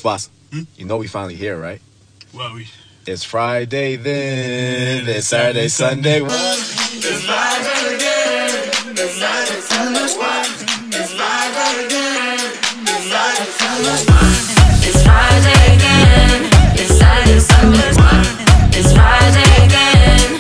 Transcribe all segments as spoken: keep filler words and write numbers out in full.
boss. Hmm? You know we finally here, right? Well, we. It's Friday then. It's Saturday, Sunday. What? It's Friday again. It's Friday, Sunday. It's Friday again. It's Friday, Sunday. It's Friday again. It's Saturday, Sunday. It's Friday again.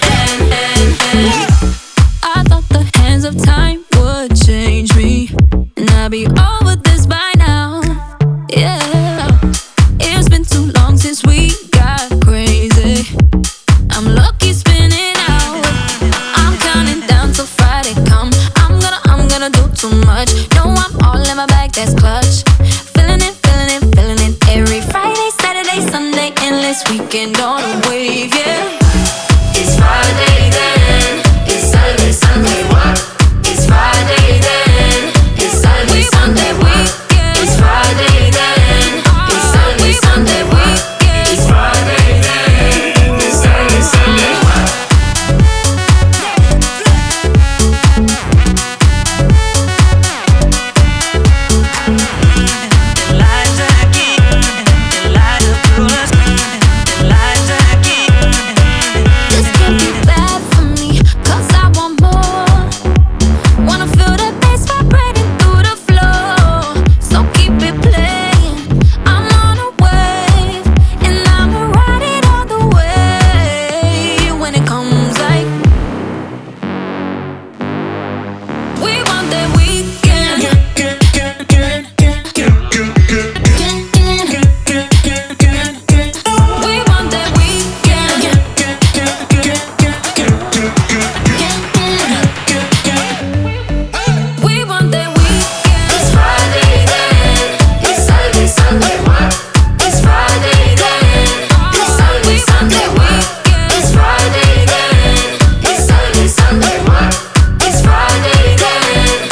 I thought the hands of time would change me, and I'd be over this by now. Yeah, it's been too long since we got crazy. I'm lucky spinning out. I'm counting down till Friday come. I'm gonna, I'm gonna do too much. No, I'm all in my bag, that's clutch. Feeling it, feeling it, feeling it. Every Friday, Saturday, Sunday, endless weekend on a wave, yeah. It's Friday then. It's Saturday, Sunday. What? It's Friday then. It's Saturday, Sunday. What? It's Friday then. It's Saturday, Sunday. What? It's Friday then. It's Saturday, Sunday. What? This can't be bad for me, 'cause I want more. Wanna feel the bass vibrating through the floor. So keep it playing. I'm on a wave, and I'ma ride it all the way. When it comes like we want that weekend. We want that weekend. We want that weekend. It's Friday then. It's Saturday, Sunday. What? It's Friday then. It's Saturday, Sunday. What? It's Friday then. It's Saturday, Sunday. What? It's Friday then.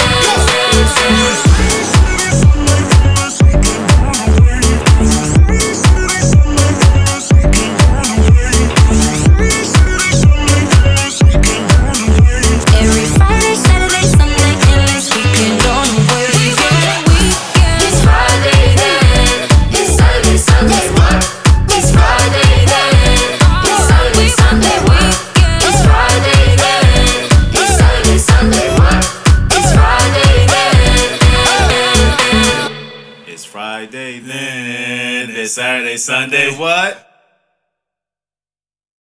Every Friday, Saturday, Sunday, endless weekend on the way. We want that weekend. It's Friday then. It's Saturday, Sunday. What? It's Friday then. It's Saturday, Sunday. What? It's Friday then. It's Saturday, Sunday. What? It's Friday then. It's Friday then. It's Saturday, Sunday. What?